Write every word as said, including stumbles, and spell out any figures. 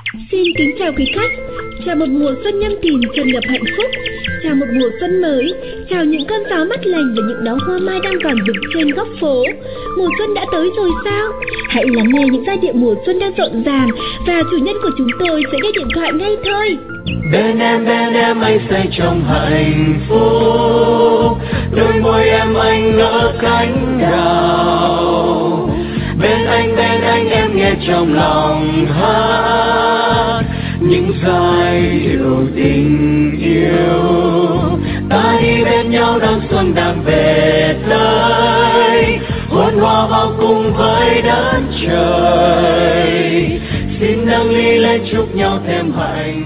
Xin kính chào quý khách. Chào một mùa xuân nhâm thìn tràn ngập hạnh phúc. Chào một mùa xuân mới. Chào những cơn gió mát lành và những đóa hoa mai đang vàng rực trên góc phố. Mùa xuân đã tới rồi sao? Hãy lắng nghe những giai điệu mùa xuân đang rộn ràng và chủ nhân của chúng tôi sẽ nghe điện thoại ngay thôi. Bên em, bên em anh say trong hạnh phúc. Đôi môi em anh nở cánh đào. Bên anh, bên anh em nghe trong lòng hát những giai điệu tình yêu. Ta đi bên nhau đón xuân đang về tới, hôn hoa bao cùng với đất trời. Xin nâng ly lên chúc nhau thêm hạnh